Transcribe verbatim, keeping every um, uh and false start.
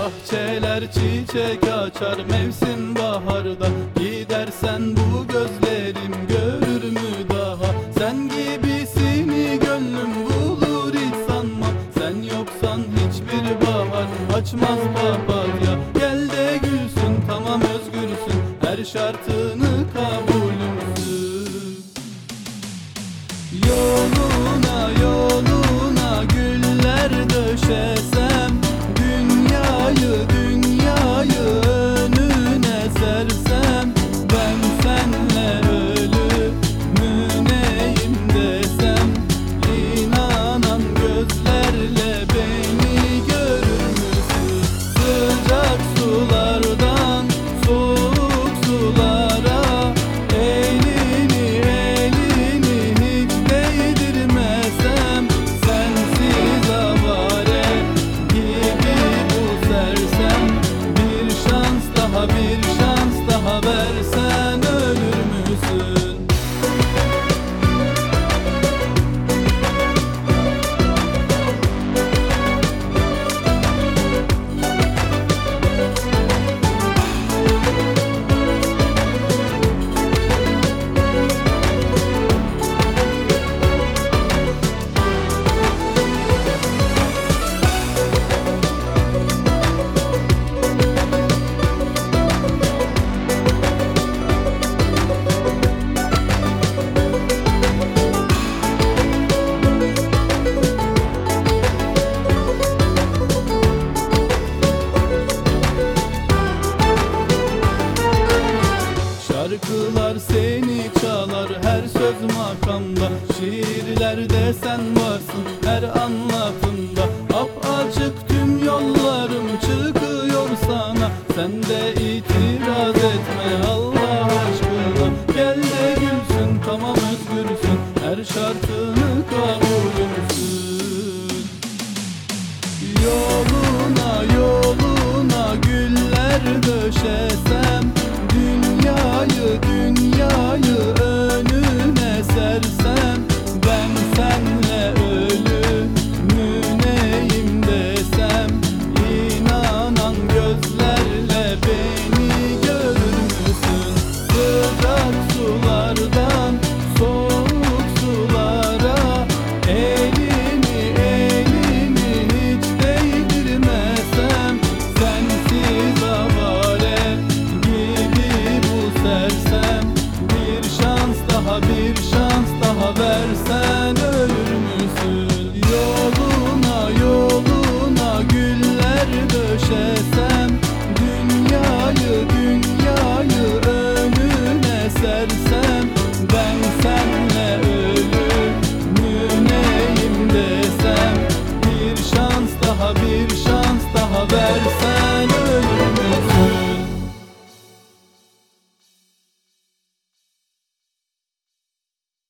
bahçeler çiçek açar mevsim baharda. Gidersen bu gözlerim görür mü daha? Sen gibisini gönlüm bulur hiç sanmam. Sen yoksan hiçbir bahar açmaz papatya. Gel de gülsün, tamam özgürsün, her şartını kabulümsün. Yoluna yoluna güller döşesen